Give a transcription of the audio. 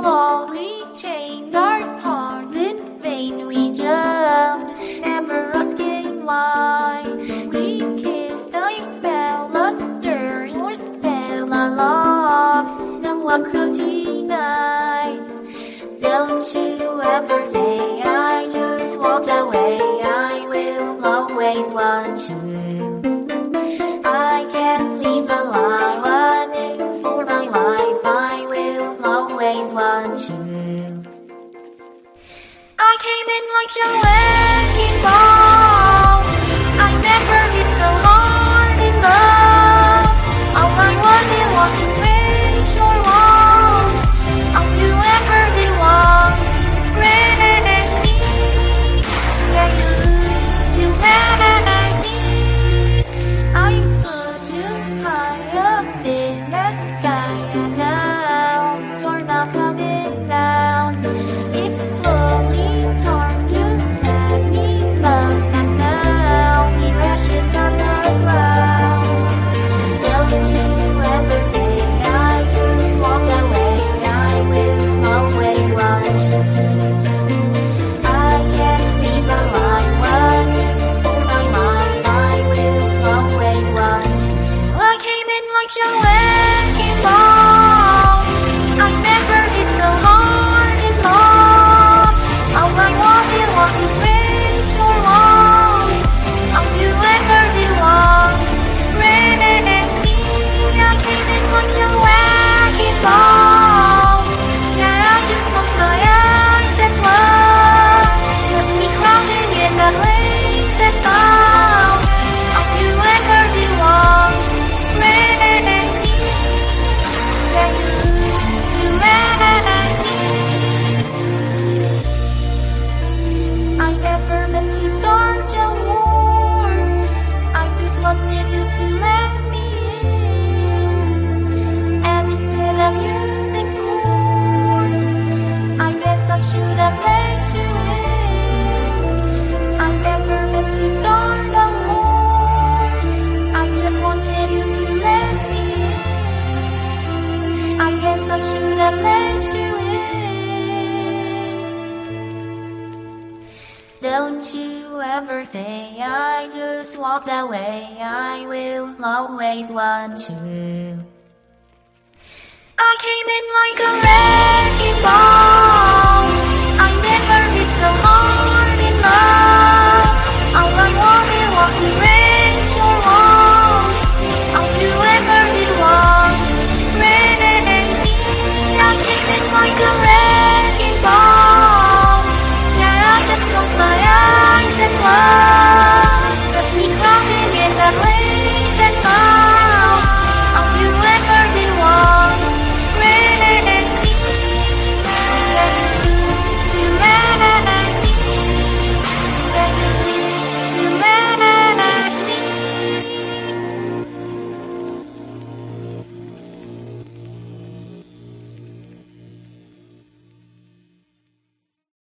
slowly chained our hearts. In vain we jumped, never asking why. We kissed, I fell under your spell. Our love, no one could deny. Don't you ever say I just walked away. I will always want you. I can't live a lie running for my life. I will always want you. I came in like a wrecking ball. I never hit so hard in love. All I wanted was to break your walls. All you ever did was break me. Yeah, you never let me. I put you high up in the sky, and now you're not coming down. It's slowly torn, you had me love, and now we ashes on the ground. Don't you ever say I just walked away. I will always want you. I can't leave a line running for my life. I will always want you. I came in like a wrecking ball. I never hit so hard in love. All I wanted was to break your walls. All you ever did was break me. I came in like a wrecking ball. Yeah, I just closed my eyes and swung. Left me crouching in the place and found. All you ever did was break me. Yeah, you never let me. I never meant to start a war. I just wanted you to let me in. And instead of using force, I guess I should have let you in. I never meant to start a war. I just wanted you to let me in. I guess I should have let you in. Don't you ever say I just walked away. I will always want you. I came in like a wrecking ball. I never hit so hard.